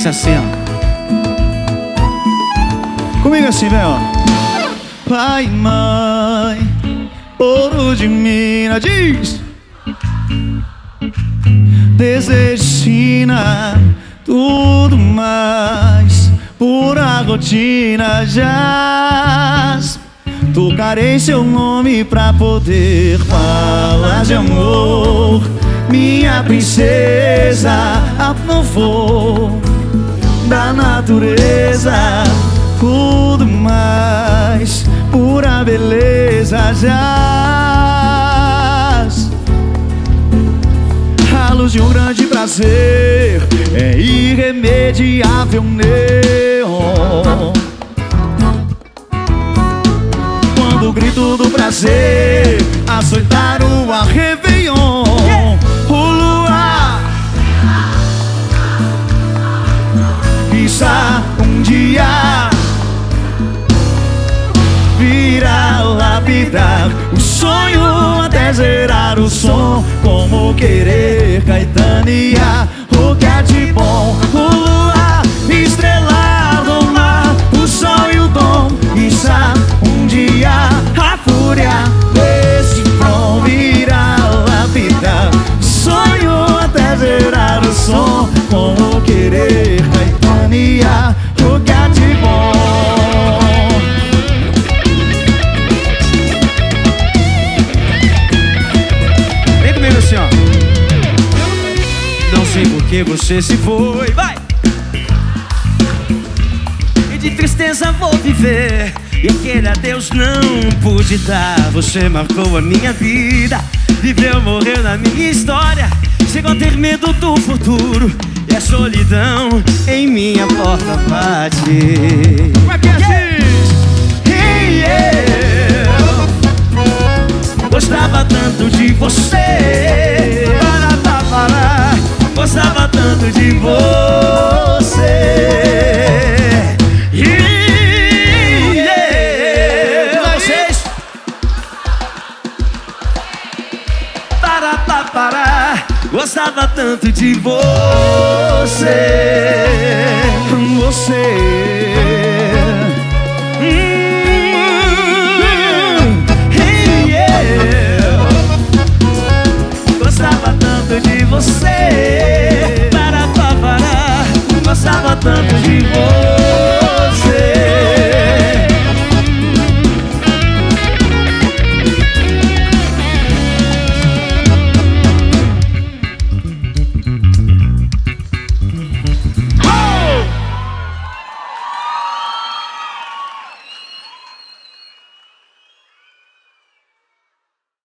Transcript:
Disse assim, ó. Comigo assim, vem, ó. Pai e mãe, ouro de mina, diz. Destina tudo mais, pura rotina, jaz. Tocarei seu nome pra poder falar de amor. Minha princesa, a favor da natureza, tudo mais, pura beleza, jaz. A luz de um grande prazer é irremediável, neon. Quando o grito do prazer açoitar o arreveillon, o luar quizá um dia virá lapidar o sonho até zerar o som. Como querer Caetania, o que há de bom? O luar estrelar do mar, o sol e o dom. Quizá um dia a fúria desse tom virá lapidar o sonho até zerar o som. Como querer Caetania, o que há de bom? Assim, ó. Não sei por que você se foi, vai! E de tristeza vou viver, e aquele adeus não pude dar. Você marcou a minha vida, viveu, morreu na minha história. Chegou a ter medo do futuro, e a solidão em minha porta bate. Como é que é assim? Gostava tanto de você, gostava tanto de você. Vocês. Gostava tanto de você. Você.